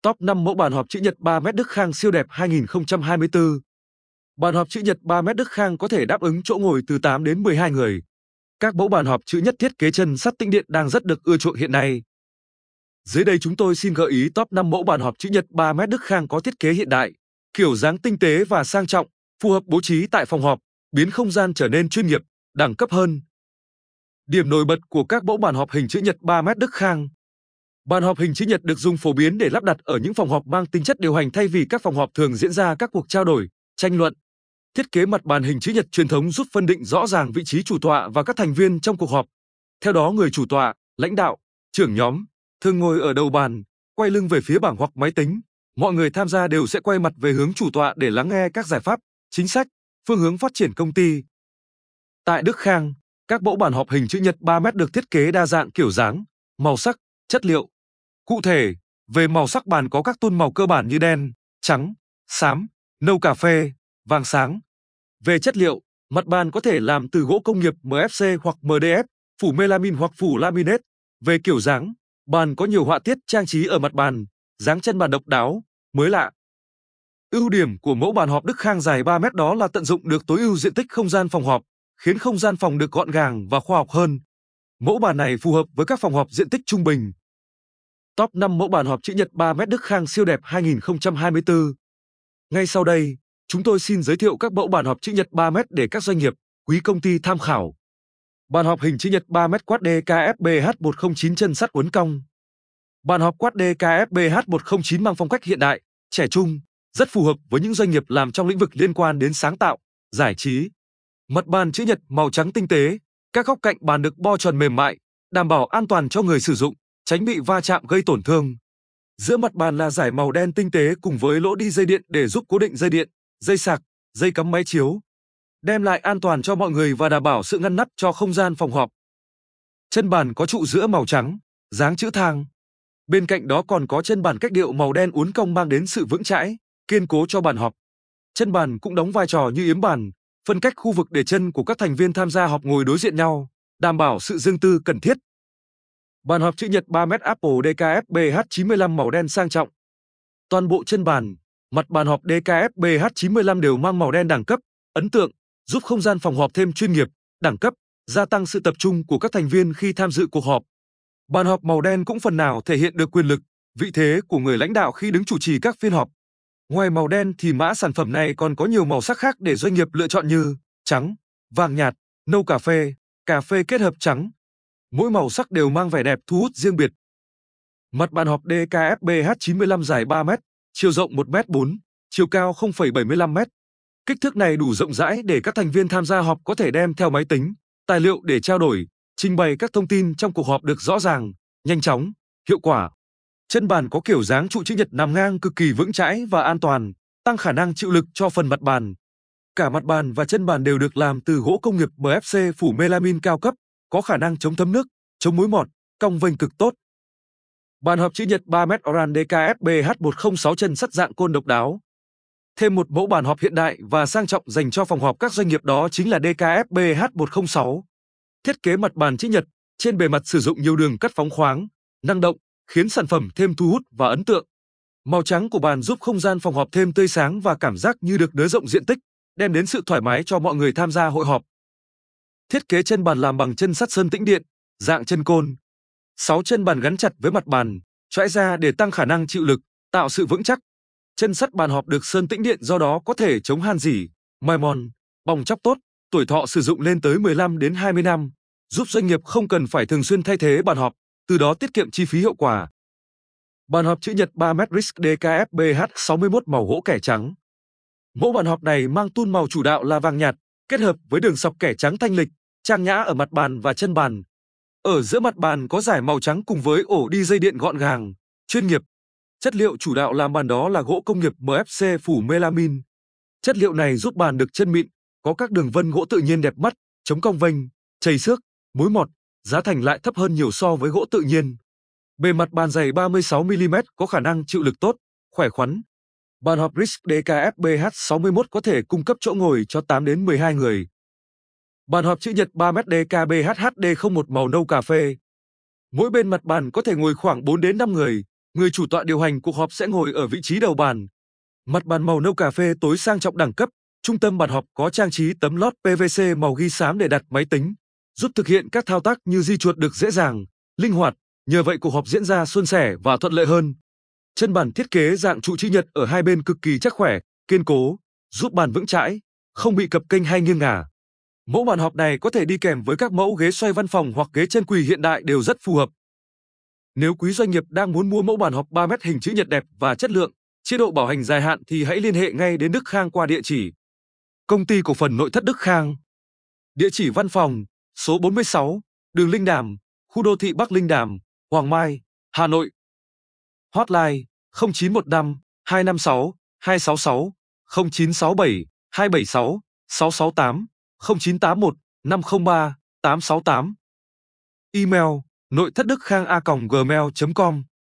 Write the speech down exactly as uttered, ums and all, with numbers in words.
Top năm mẫu bàn họp chữ nhật ba mét Đức Khang siêu đẹp hai nghìn không trăm hai mươi tư. Bàn họp chữ nhật ba mét Đức Khang có thể đáp ứng chỗ ngồi từ tám đến mười hai người. Các mẫu bàn họp chữ nhật thiết kế chân sắt tĩnh điện đang rất được ưa chuộng hiện nay. Dưới đây chúng tôi xin gợi ý top năm mẫu bàn họp chữ nhật ba mét Đức Khang có thiết kế hiện đại, kiểu dáng tinh tế và sang trọng, phù hợp bố trí tại phòng họp, biến không gian trở nên chuyên nghiệp, đẳng cấp hơn. Điểm nổi bật của các mẫu bàn họp hình chữ nhật ba mét Đức Khang. Bàn họp hình chữ nhật được dùng phổ biến để lắp đặt ở những phòng họp mang tính chất điều hành thay vì các phòng họp thường diễn ra các cuộc trao đổi, tranh luận. Thiết kế mặt bàn hình chữ nhật truyền thống giúp phân định rõ ràng vị trí chủ tọa và các thành viên trong cuộc họp. Theo đó, người chủ tọa, lãnh đạo, trưởng nhóm thường ngồi ở đầu bàn, quay lưng về phía bảng hoặc máy tính. Mọi người tham gia đều sẽ quay mặt về hướng chủ tọa để lắng nghe các giải pháp, chính sách, phương hướng phát triển công ty. Tại Đức Khang, các mẫu bàn họp hình chữ nhật ba mét được thiết kế đa dạng kiểu dáng, màu sắc, chất liệu. Cụ thể, về màu sắc bàn có các tông màu cơ bản như đen, trắng, xám, nâu cà phê, vàng sáng. Về chất liệu, mặt bàn có thể làm từ gỗ công nghiệp em ép xê hoặc em đê ép, phủ melamin hoặc phủ laminate. Về kiểu dáng, bàn có nhiều họa tiết trang trí ở mặt bàn, dáng chân bàn độc đáo, mới lạ. Ưu điểm của mẫu bàn họp Đức Khang dài ba mét đó là tận dụng được tối ưu diện tích không gian phòng họp, khiến không gian phòng được gọn gàng và khoa học hơn. Mẫu bàn này phù hợp với các phòng họp diện tích trung bình. Top năm mẫu bàn họp chữ nhật ba mét Đức Khang siêu đẹp hai nghìn không trăm hai mươi tư. Ngay sau đây, chúng tôi xin giới thiệu các mẫu bàn họp chữ nhật ba mét để các doanh nghiệp, quý công ty tham khảo. Bàn họp hình chữ nhật ba mét quad đê ca ép bê hát một không chín chân sắt uốn cong. Bàn họp quad đê ca ép bê hát một không chín mang phong cách hiện đại, trẻ trung, rất phù hợp với những doanh nghiệp làm trong lĩnh vực liên quan đến sáng tạo, giải trí. Mặt bàn chữ nhật màu trắng tinh tế, các góc cạnh bàn được bo tròn mềm mại, đảm bảo an toàn cho người sử dụng, tránh bị va chạm gây tổn thương. Giữa mặt bàn là dải màu đen tinh tế cùng với lỗ đi dây điện để giúp cố định dây điện, dây sạc, dây cắm máy chiếu, đem lại an toàn cho mọi người và đảm bảo sự ngăn nắp cho không gian phòng họp. Chân bàn có trụ giữa màu trắng, dáng chữ thang. Bên cạnh đó còn có chân bàn cách điệu màu đen uốn cong mang đến sự vững chãi, kiên cố cho bàn họp. Chân bàn cũng đóng vai trò như yếm bàn, phân cách khu vực để chân của các thành viên tham gia họp ngồi đối diện nhau, đảm bảo sự riêng tư cần thiết. Bàn họp chữ nhật ba mét Apple đê ca ép bê hát chín mươi lăm màu đen sang trọng. Toàn bộ chân bàn, mặt bàn họp đê ca ép bê hát chín mươi lăm đều mang màu đen đẳng cấp, ấn tượng, giúp không gian phòng họp thêm chuyên nghiệp, đẳng cấp, gia tăng sự tập trung của các thành viên khi tham dự cuộc họp. Bàn họp màu đen cũng phần nào thể hiện được quyền lực, vị thế của người lãnh đạo khi đứng chủ trì các phiên họp. Ngoài màu đen thì mã sản phẩm này còn có nhiều màu sắc khác để doanh nghiệp lựa chọn như trắng, vàng nhạt, nâu cà phê, cà phê kết hợp trắng. Mỗi màu sắc đều mang vẻ đẹp thu hút riêng biệt. Mặt bàn họp đê ca ép bê hát chín mươi lăm dài ba mét, chiều rộng một mét bốn, chiều cao không phẩy bảy mươi lăm mét. Kích thước này đủ rộng rãi để các thành viên tham gia họp có thể đem theo máy tính, tài liệu để trao đổi, trình bày các thông tin trong cuộc họp được rõ ràng, nhanh chóng, hiệu quả. Chân bàn có kiểu dáng trụ chữ nhật nằm ngang cực kỳ vững chãi và an toàn, tăng khả năng chịu lực cho phần mặt bàn. Cả mặt bàn và chân bàn đều được làm từ gỗ công nghiệp em ép xê phủ melamin cao cấp, có khả năng chống thấm nước, chống mối mọt, cong vênh cực tốt. Bàn họp chữ nhật ba mét Oran đê ca ép bê hát một không sáu chân sắt dạng côn độc đáo. Thêm một mẫu bàn họp hiện đại và sang trọng dành cho phòng họp các doanh nghiệp đó chính là đê ca ép bê hát một không sáu. Thiết kế mặt bàn chữ nhật, trên bề mặt sử dụng nhiều đường cắt phóng khoáng, năng động, khiến sản phẩm thêm thu hút và ấn tượng. Màu trắng của bàn giúp không gian phòng họp thêm tươi sáng và cảm giác như được nới rộng diện tích, đem đến sự thoải mái cho mọi người tham gia hội họp. Thiết kế chân bàn làm bằng chân sắt sơn tĩnh điện, dạng chân côn. Sáu chân bàn gắn chặt với mặt bàn, chõi ra để tăng khả năng chịu lực, tạo sự vững chắc. Chân sắt bàn họp được sơn tĩnh điện do đó có thể chống han rỉ, mài mòn, bong tróc tốt, tuổi thọ sử dụng lên tới mười lăm đến hai mươi năm, giúp doanh nghiệp không cần phải thường xuyên thay thế bàn họp, từ đó tiết kiệm chi phí hiệu quả. Bàn họp chữ nhật ba mét Risk đê ca ép bê hát sáu mươi mốt màu gỗ kẻ trắng. Mẫu bàn họp này mang tông màu chủ đạo là vàng nhạt, kết hợp với đường sọc kẻ trắng thanh lịch, trang nhã ở mặt bàn và chân bàn. Ở giữa mặt bàn có dải màu trắng cùng với ổ đi dây điện gọn gàng, chuyên nghiệp. Chất liệu chủ đạo làm bàn đó là gỗ công nghiệp em ép xê phủ melamin. Chất liệu này giúp bàn được chân mịn, có các đường vân gỗ tự nhiên đẹp mắt, chống cong vênh, chảy xước, mối mọt, giá thành lại thấp hơn nhiều so với gỗ tự nhiên. Bề mặt bàn dày ba mươi sáu mi li mét có khả năng chịu lực tốt, khỏe khoắn. Bàn họp Risk đê ca ép bê hát sáu mươi mốt có thể cung cấp chỗ ngồi cho tám đến mười hai người. Bàn họp chữ nhật ba mét đê ca bê hát hát đê không một màu nâu cà phê. Mỗi bên mặt bàn có thể ngồi khoảng bốn đến năm người, Người chủ tọa điều hành cuộc họp sẽ ngồi ở vị trí đầu bàn. Mặt bàn màu nâu cà phê tối sang trọng đẳng cấp. Trung tâm bàn họp có trang trí tấm lót pê vê xê màu ghi xám để đặt máy tính, giúp thực hiện các thao tác như di chuột được dễ dàng, linh hoạt. Nhờ vậy cuộc họp diễn ra suôn sẻ và thuận lợi hơn. Chân bàn thiết kế dạng trụ chữ nhật ở hai bên cực kỳ chắc khỏe, kiên cố, giúp bàn vững chãi, không bị cập kênh hay nghiêng ngả. Mẫu bàn họp này có thể đi kèm với các mẫu ghế xoay văn phòng hoặc ghế chân quỳ hiện đại đều rất phù hợp. Nếu quý doanh nghiệp đang muốn mua mẫu bàn họp ba mét hình chữ nhật đẹp và chất lượng, chế độ bảo hành dài hạn thì hãy liên hệ ngay đến Đức Khang qua địa chỉ Công ty cổ phần Nội thất Đức Khang. Địa chỉ văn phòng, số bốn mươi sáu, đường Linh Đàm, khu đô thị Bắc Linh Đàm, Hoàng Mai, Hà Nội. Hotline không chín một năm hai năm sáu hai sáu sáu, không chín sáu bảy hai bảy sáu sáu sáu tám, không chín tám một năm không ba tám sáu tám. Email nội thất đức khang a còng gmail chấm com